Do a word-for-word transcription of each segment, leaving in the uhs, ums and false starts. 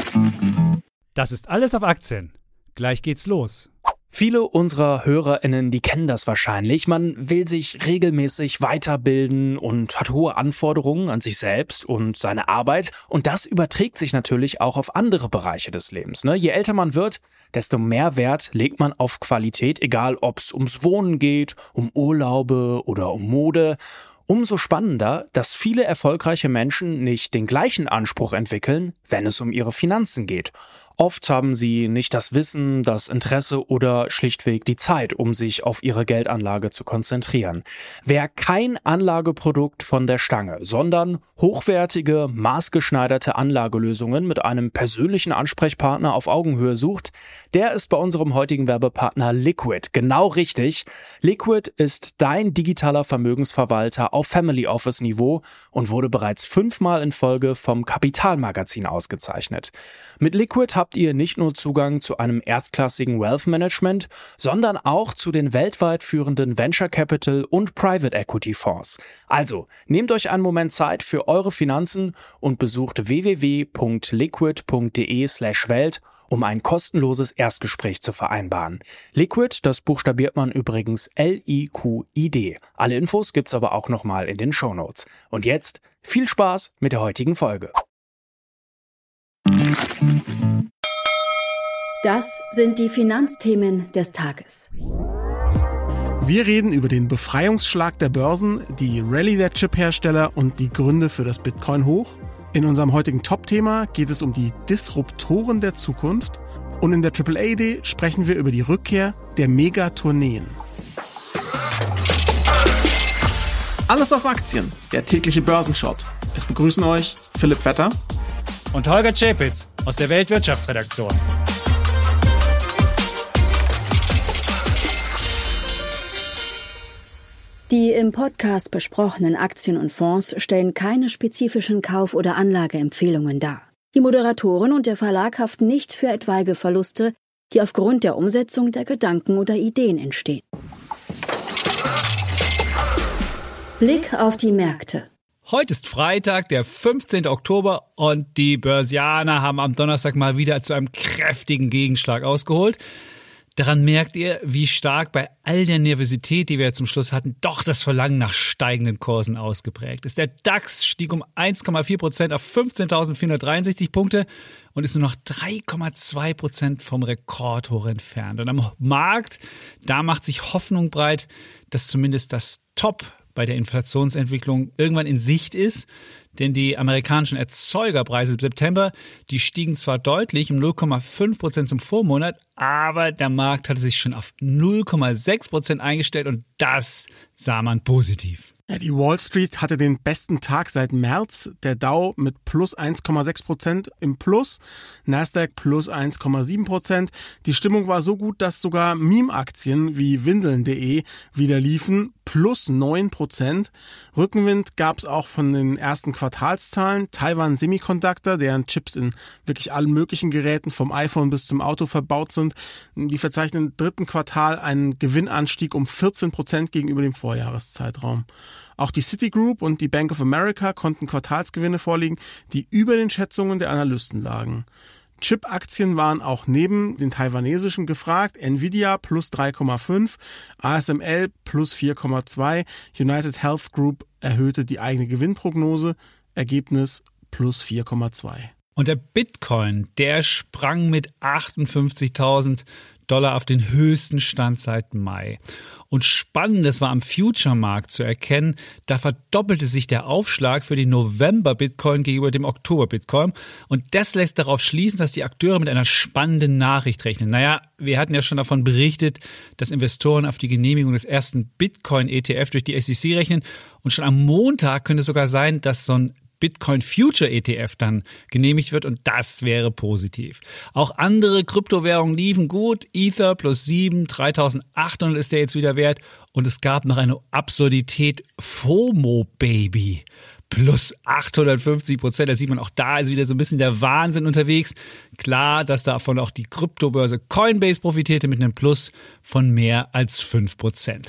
Das ist alles auf Aktien. Gleich geht's los. Viele unserer HörerInnen, die kennen das wahrscheinlich. Man will sich regelmäßig weiterbilden und hat hohe Anforderungen an sich selbst und seine Arbeit. Und das überträgt sich natürlich auch auf andere Bereiche des Lebens. Ne? Je älter man wird, desto mehr Wert legt man auf Qualität, egal ob es ums Wohnen geht, um Urlaube oder um Mode. Umso spannender, dass viele erfolgreiche Menschen nicht den gleichen Anspruch entwickeln, wenn es um ihre Finanzen geht. Oft haben sie nicht das Wissen, das Interesse oder schlichtweg die Zeit, um sich auf ihre Geldanlage zu konzentrieren. Wer kein Anlageprodukt von der Stange, sondern hochwertige, maßgeschneiderte Anlagelösungen mit einem persönlichen Ansprechpartner auf Augenhöhe sucht, der ist bei unserem heutigen Werbepartner Liquid genau richtig. Liquid ist dein digitaler Vermögensverwalter auf Family Office Niveau und wurde bereits fünfmal in Folge vom Kapitalmagazin ausgezeichnet. Mit Liquid habt ihr nicht nur Zugang zu einem erstklassigen Wealth Management, sondern auch zu den weltweit führenden Venture Capital und Private Equity Fonds. Also, nehmt euch einen Moment Zeit für eure Finanzen und besucht w w w punkt liquid punkt d e slash welt, um ein kostenloses Erstgespräch zu vereinbaren. Liquid, das buchstabiert man übrigens L I Q I D. Alle Infos gibt's aber auch nochmal in den Shownotes. Und jetzt viel Spaß mit der heutigen Folge. Das sind die Finanzthemen des Tages. Wir reden über den Befreiungsschlag der Börsen, die Rallye der Chip-Hersteller und die Gründe für das Bitcoin-Hoch. In unserem heutigen Top-Thema geht es um die Disruptoren der Zukunft. Und in der Triple A Day sprechen wir über die Rückkehr der Megatourneen. Alles auf Aktien, der tägliche Börsenshot. Es begrüßen euch Philipp Vetter Und Holger Czapitz aus der Weltwirtschaftsredaktion. Die im Podcast besprochenen Aktien und Fonds stellen keine spezifischen Kauf- oder Anlageempfehlungen dar. Die Moderatoren und der Verlag haften nicht für etwaige Verluste, die aufgrund der Umsetzung der Gedanken oder Ideen entstehen. Blick auf die Märkte. Heute ist Freitag, der fünfzehnten Oktober und die Börsianer haben am Donnerstag mal wieder zu einem kräftigen Gegenschlag ausgeholt. Daran merkt ihr, wie stark bei all der Nervosität, die wir zum Schluss hatten, doch das Verlangen nach steigenden Kursen ausgeprägt ist. Der DAX stieg um eins Komma vier Prozent auf fünfzehntausendvierhundertdreiundsechzig Punkte und ist nur noch drei Komma zwei Prozent vom Rekordhoch entfernt. Und am Markt, da macht sich Hoffnung breit, dass zumindest das Top bei der Inflationsentwicklung irgendwann in Sicht ist. Denn die amerikanischen Erzeugerpreise im September, die stiegen zwar deutlich um null Komma fünf Prozent zum Vormonat, aber der Markt hatte sich schon auf null Komma sechs Prozent eingestellt und das sah man positiv. Ja, die Wall Street hatte den besten Tag seit März. Der Dow mit plus eins Komma sechs Prozent im Plus, Nasdaq plus eins Komma sieben Prozent. Die Stimmung war so gut, dass sogar Meme-Aktien wie Windeln punkt de wieder liefen, plus neun Prozent. Rückenwind gab es auch von den ersten Quartalszahlen. Taiwan Semiconductor, deren Chips in wirklich allen möglichen Geräten vom iPhone bis zum Auto verbaut sind, die verzeichnen im dritten Quartal einen Gewinnanstieg um vierzehn Prozent gegenüber dem Vorjahreszeitraum. Auch die Citigroup und die Bank of America konnten Quartalsgewinne vorlegen, die über den Schätzungen der Analysten lagen. Chip-Aktien waren auch neben den taiwanesischen gefragt. Nvidia plus drei Komma fünf, A S M L plus vier Komma zwei, United Health Group erhöhte die eigene Gewinnprognose, Ergebnis plus vier Komma zwei. Und der Bitcoin, der sprang mit achtundfünfzigtausend Dollar auf den höchsten Stand seit Mai. Und Spannendes war am Future-Markt zu erkennen, da verdoppelte sich der Aufschlag für den November-Bitcoin gegenüber dem Oktober-Bitcoin. Und das lässt darauf schließen, dass die Akteure mit einer spannenden Nachricht rechnen. Naja, wir hatten ja schon davon berichtet, dass Investoren auf die Genehmigung des ersten Bitcoin-E T F durch die S E C rechnen. Und schon am Montag könnte es sogar sein, dass so ein Bitcoin Future E T F dann genehmigt wird und das wäre positiv. Auch andere Kryptowährungen liefen gut. Ether plus sieben, dreitausendachthundert ist der jetzt wieder wert. Und es gab noch eine Absurdität, FOMO Baby. Plus achthundertfünfzig Prozent, da sieht man auch, da ist wieder so ein bisschen der Wahnsinn unterwegs. Klar, dass davon auch die Kryptobörse Coinbase profitierte mit einem Plus von mehr als fünf Prozent.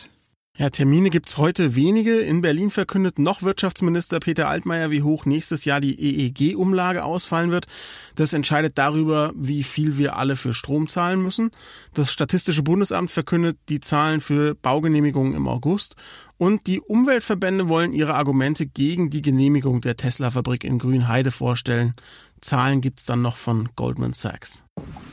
Ja, Termine gibt's heute wenige. In Berlin verkündet noch Wirtschaftsminister Peter Altmaier, wie hoch nächstes Jahr die E E G-Umlage ausfallen wird. Das entscheidet darüber, wie viel wir alle für Strom zahlen müssen. Das Statistische Bundesamt verkündet die Zahlen für Baugenehmigungen im August. Und die Umweltverbände wollen ihre Argumente gegen die Genehmigung der Tesla-Fabrik in Grünheide vorstellen. Zahlen gibt's dann noch von Goldman Sachs.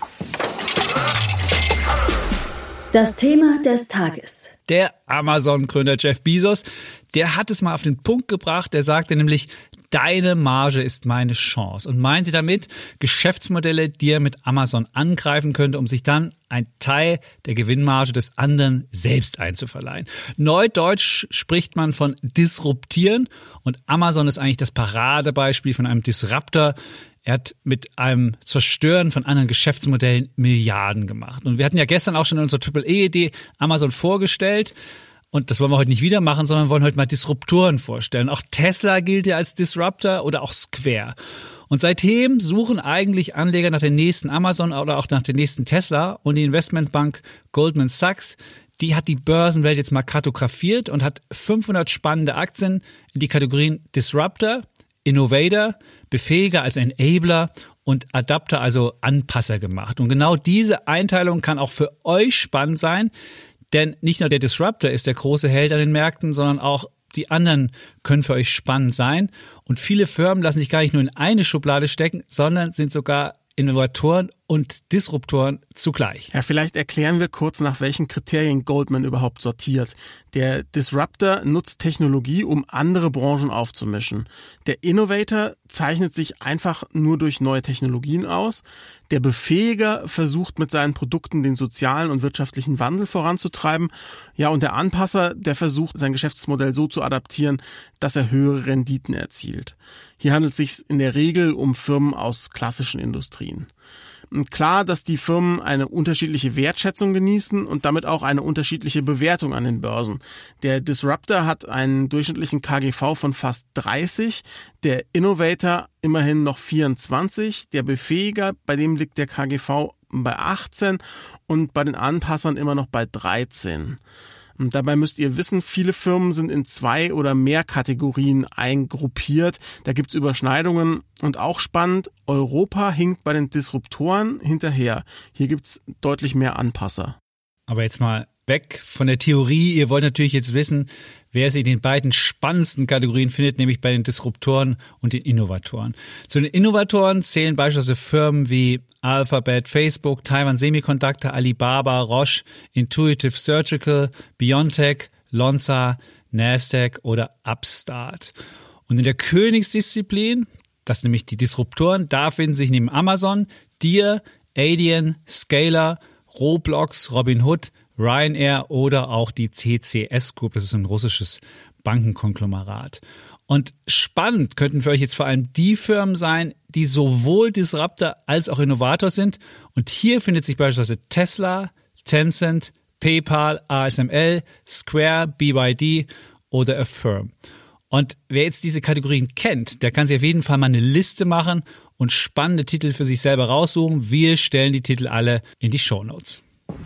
Das Thema des Tages. Der Amazon-Gründer Jeff Bezos, der hat es mal auf den Punkt gebracht. Der sagte nämlich, deine Marge ist meine Chance und meinte damit Geschäftsmodelle, die er mit Amazon angreifen könnte, um sich dann ein Teil der Gewinnmarge des anderen selbst einzuverleihen. Neudeutsch spricht man von disruptieren und Amazon ist eigentlich das Paradebeispiel von einem Disruptor. Er hat mit einem Zerstören von anderen Geschäftsmodellen Milliarden gemacht. Und wir hatten ja gestern auch schon in unserer Triple E-Idee Amazon vorgestellt. Und das wollen wir heute nicht wieder machen, sondern wollen heute mal Disruptoren vorstellen. Auch Tesla gilt ja als Disruptor oder auch Square. Und seitdem suchen eigentlich Anleger nach dem nächsten Amazon oder auch nach dem nächsten Tesla. Und die Investmentbank Goldman Sachs, die hat die Börsenwelt jetzt mal kartografiert und hat fünfhundert spannende Aktien in die Kategorien Disruptor, Innovator, Befähiger, also Enabler und Adapter, also Anpasser gemacht. Und genau diese Einteilung kann auch für euch spannend sein, denn nicht nur der Disruptor ist der große Held an den Märkten, sondern auch die anderen können für euch spannend sein. Und viele Firmen lassen sich gar nicht nur in eine Schublade stecken, sondern sind sogar Innovatoren und Disruptoren zugleich. Ja, vielleicht erklären wir kurz, nach welchen Kriterien Goldman überhaupt sortiert. Der Disruptor nutzt Technologie, um andere Branchen aufzumischen. Der Innovator zeichnet sich einfach nur durch neue Technologien aus. Der Befähiger versucht mit seinen Produkten den sozialen und wirtschaftlichen Wandel voranzutreiben. Ja, und der Anpasser, der versucht, sein Geschäftsmodell so zu adaptieren, dass er höhere Renditen erzielt. Hier handelt es sich in der Regel um Firmen aus klassischen Industrien. Klar, dass die Firmen eine unterschiedliche Wertschätzung genießen und damit auch eine unterschiedliche Bewertung an den Börsen. Der Disruptor hat einen durchschnittlichen K G V von fast dreißig, der Innovator immerhin noch vierundzwanzig, der Befähiger, bei dem liegt der K G V bei achtzehn und bei den Anpassern immer noch bei dreizehn. Und dabei müsst ihr wissen, viele Firmen sind in zwei oder mehr Kategorien eingruppiert. Da gibt's Überschneidungen und auch spannend, Europa hinkt bei den Disruptoren hinterher. Hier gibt's deutlich mehr Anpasser. Aber jetzt mal weg von der Theorie. Ihr wollt natürlich jetzt wissen, wer sich in den beiden spannendsten Kategorien findet, nämlich bei den Disruptoren und den Innovatoren. Zu den Innovatoren zählen beispielsweise Firmen wie Alphabet, Facebook, Taiwan Semiconductor, Alibaba, Roche, Intuitive Surgical, BioNTech, Lonza, Nasdaq oder Upstart. Und in der Königsdisziplin, das sind nämlich die Disruptoren, da finden sich neben Amazon Deere, Adyen, Scalar, Roblox, Robinhood, Ryanair oder auch die C C S Group, das ist ein russisches Bankenkonglomerat. Und spannend könnten für euch jetzt vor allem die Firmen sein, die sowohl Disruptor als auch Innovator sind. Und hier findet sich beispielsweise Tesla, Tencent, PayPal, A S M L, Square, B Y D oder Affirm. Und wer jetzt diese Kategorien kennt, der kann sich auf jeden Fall mal eine Liste machen und spannende Titel für sich selber raussuchen. Wir stellen die Titel alle in die Shownotes.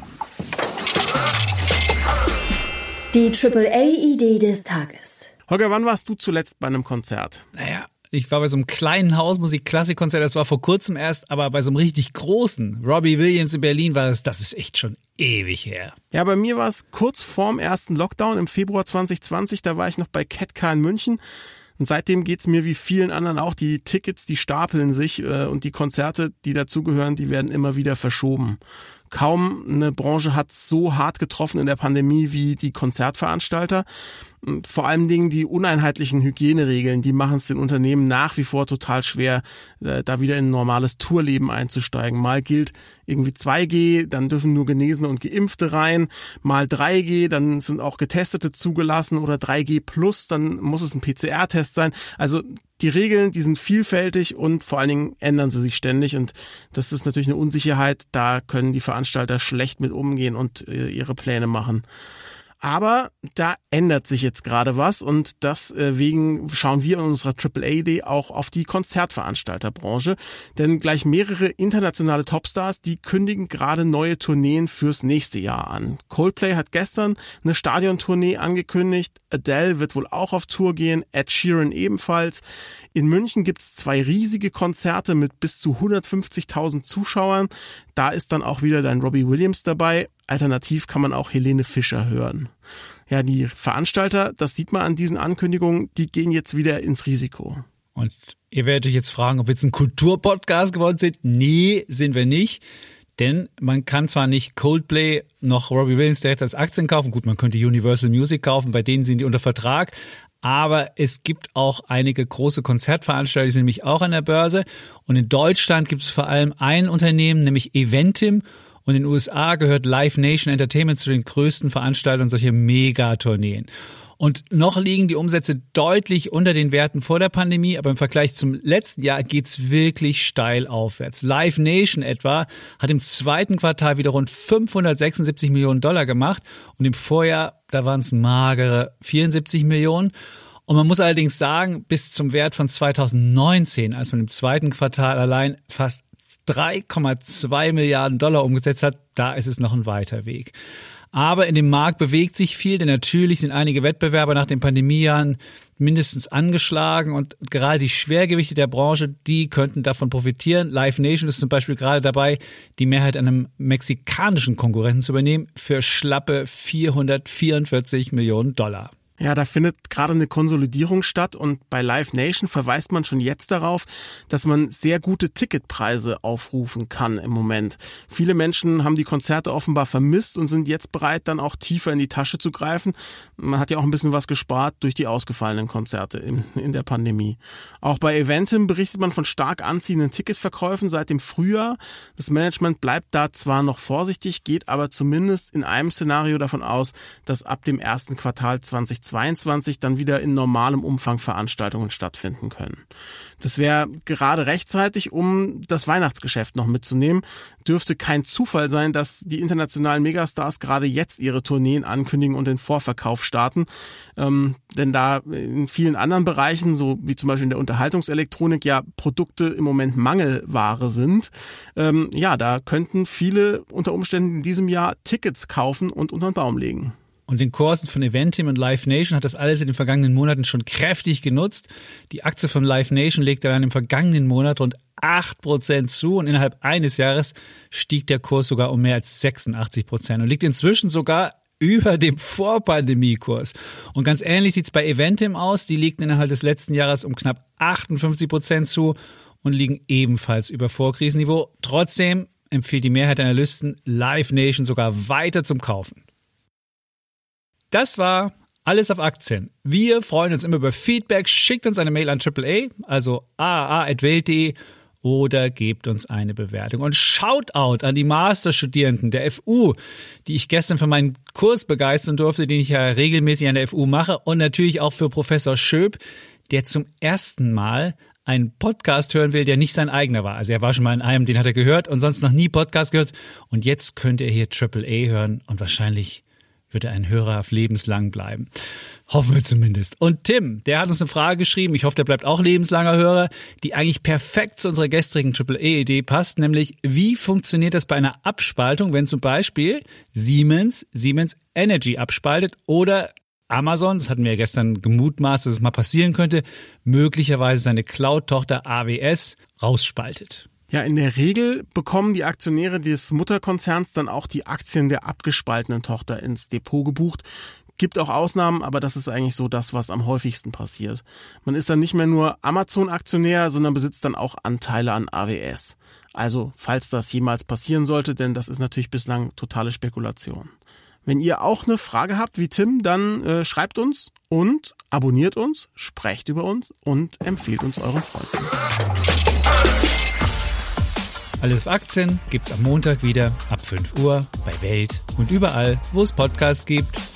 Die Triple A-Idee des Tages. Holger, wann warst du zuletzt bei einem Konzert? Naja, ich war bei so einem kleinen Hausmusik-Klassikkonzert, das war vor kurzem erst, aber bei so einem richtig großen, Robbie Williams in Berlin war das, das ist echt schon ewig her. Ja, bei mir war es kurz vorm ersten Lockdown im Februar zwanzig zwanzig, da war ich noch bei Ketka in München. Und seitdem geht's mir wie vielen anderen auch, die Tickets, die stapeln sich äh, und die Konzerte, die dazugehören, die werden immer wieder verschoben. Kaum eine Branche hat so hart getroffen in der Pandemie wie die Konzertveranstalter. Vor allen Dingen die uneinheitlichen Hygieneregeln, die machen es den Unternehmen nach wie vor total schwer, da wieder in ein normales Tourleben einzusteigen. Mal gilt irgendwie zwei G, dann dürfen nur Genesene und Geimpfte rein. Mal drei G, dann sind auch Getestete zugelassen oder drei G plus, dann muss es ein P C R-Test sein. Also die Regeln, die sind vielfältig und vor allen Dingen ändern sie sich ständig und das ist natürlich eine Unsicherheit. Da können die Veranstalter schlecht mit umgehen und ihre Pläne machen. Aber da ändert sich jetzt gerade was und deswegen schauen wir in unserer Triple A-Idee auch auf die Konzertveranstalterbranche. Denn gleich mehrere internationale Topstars, die kündigen gerade neue Tourneen fürs nächste Jahr an. Coldplay hat gestern eine Stadiontournee angekündigt. Adele wird wohl auch auf Tour gehen. Ed Sheeran ebenfalls. In München gibt's zwei riesige Konzerte mit bis zu hundertfünfzigtausend Zuschauern. Da ist dann auch wieder dein Robbie Williams dabei. Alternativ kann man auch Helene Fischer hören. Ja, die Veranstalter, das sieht man an diesen Ankündigungen, die gehen jetzt wieder ins Risiko. Und ihr werdet euch jetzt fragen, ob wir jetzt ein Kulturpodcast geworden sind. Nee, sind wir nicht. Denn man kann zwar nicht Coldplay noch Robbie Williams direkt als Aktien kaufen. Gut, man könnte Universal Music kaufen, bei denen sind die unter Vertrag. Aber es gibt auch einige große Konzertveranstalter, die sind nämlich auch an der Börse. Und in Deutschland gibt es vor allem ein Unternehmen, nämlich Eventim. Und in den U S A gehört Live Nation Entertainment zu den größten Veranstaltern solcher Megatourneen. Und noch liegen die Umsätze deutlich unter den Werten vor der Pandemie, aber im Vergleich zum letzten Jahr geht's wirklich steil aufwärts. Live Nation etwa hat im zweiten Quartal wieder rund fünfhundertsechsundsiebzig Millionen Dollar gemacht und im Vorjahr, da waren es magere vierundsiebzig Millionen. Und man muss allerdings sagen, bis zum Wert von zweitausendneunzehn, als man im zweiten Quartal allein fast drei Komma zwei Milliarden Dollar umgesetzt hat, da ist es noch ein weiter Weg. Aber in dem Markt bewegt sich viel, denn natürlich sind einige Wettbewerber nach den Pandemiejahren mindestens angeschlagen und gerade die Schwergewichte der Branche, die könnten davon profitieren. Live Nation ist zum Beispiel gerade dabei, die Mehrheit an einem mexikanischen Konkurrenten zu übernehmen für schlappe vierhundertvierundvierzig Millionen Dollar. Ja, da findet gerade eine Konsolidierung statt und bei Live Nation verweist man schon jetzt darauf, dass man sehr gute Ticketpreise aufrufen kann im Moment. Viele Menschen haben die Konzerte offenbar vermisst und sind jetzt bereit, dann auch tiefer in die Tasche zu greifen. Man hat ja auch ein bisschen was gespart durch die ausgefallenen Konzerte in, in der Pandemie. Auch bei Eventim berichtet man von stark anziehenden Ticketverkäufen seit dem Frühjahr. Das Management bleibt da zwar noch vorsichtig, geht aber zumindest in einem Szenario davon aus, dass ab dem ersten Quartal zweitausendzweiundzwanzig dann wieder in normalem Umfang Veranstaltungen stattfinden können. Das wäre gerade rechtzeitig, um das Weihnachtsgeschäft noch mitzunehmen. Dürfte kein Zufall sein, dass die internationalen Megastars gerade jetzt ihre Tourneen ankündigen und den Vorverkauf starten. Ähm, denn da in vielen anderen Bereichen, so wie zum Beispiel in der Unterhaltungselektronik, ja Produkte im Moment Mangelware sind, ähm, ja, da könnten viele unter Umständen in diesem Jahr Tickets kaufen und unter den Baum legen. Und den Kursen von Eventim und Live Nation hat das alles in den vergangenen Monaten schon kräftig genutzt. Die Aktie von Live Nation legte dann im vergangenen Monat rund acht Prozent zu und innerhalb eines Jahres stieg der Kurs sogar um mehr als sechsundachtzig Prozent und liegt inzwischen sogar über dem Vorpandemie-Kurs. Und ganz ähnlich sieht's bei Eventim aus. Die legten innerhalb des letzten Jahres um knapp achtundfünfzig Prozent zu und liegen ebenfalls über Vorkrisenniveau. Trotzdem empfiehlt die Mehrheit der Analysten Live Nation sogar weiter zum Kaufen. Das war alles auf Aktien. Wir freuen uns immer über Feedback. Schickt uns eine Mail an Triple A, also a a a at welt punkt de oder gebt uns eine Bewertung. Und Shoutout an die Masterstudierenden der F U, die ich gestern für meinen Kurs begeistern durfte, den ich ja regelmäßig an der F U mache. Und natürlich auch für Professor Schöp, der zum ersten Mal einen Podcast hören will, der nicht sein eigener war. Also er war schon mal in einem, den hat er gehört und sonst noch nie Podcast gehört. Und jetzt könnt ihr hier Triple A hören und wahrscheinlich wird er ein Hörer auf lebenslang bleiben. Hoffen wir zumindest. Und Tim, der hat uns eine Frage geschrieben, ich hoffe, der bleibt auch lebenslanger Hörer, die eigentlich perfekt zu unserer gestrigen Triple A-Idee passt, nämlich wie funktioniert das bei einer Abspaltung, wenn zum Beispiel Siemens Siemens Energy abspaltet oder Amazon, das hatten wir ja gestern gemutmaßt, dass es mal passieren könnte, möglicherweise seine Cloud-Tochter A W S rausspaltet. Ja, in der Regel bekommen die Aktionäre des Mutterkonzerns dann auch die Aktien der abgespaltenen Tochter ins Depot gebucht. Gibt auch Ausnahmen, aber das ist eigentlich so das, was am häufigsten passiert. Man ist dann nicht mehr nur Amazon-Aktionär, sondern besitzt dann auch Anteile an A W S. Also, falls das jemals passieren sollte, denn das ist natürlich bislang totale Spekulation. Wenn ihr auch eine Frage habt wie Tim, dann äh, schreibt uns und abonniert uns, sprecht über uns und empfehlt uns euren Freunden. Alles auf Aktien gibt's am Montag wieder ab fünf Uhr bei Welt und überall, wo es Podcasts gibt.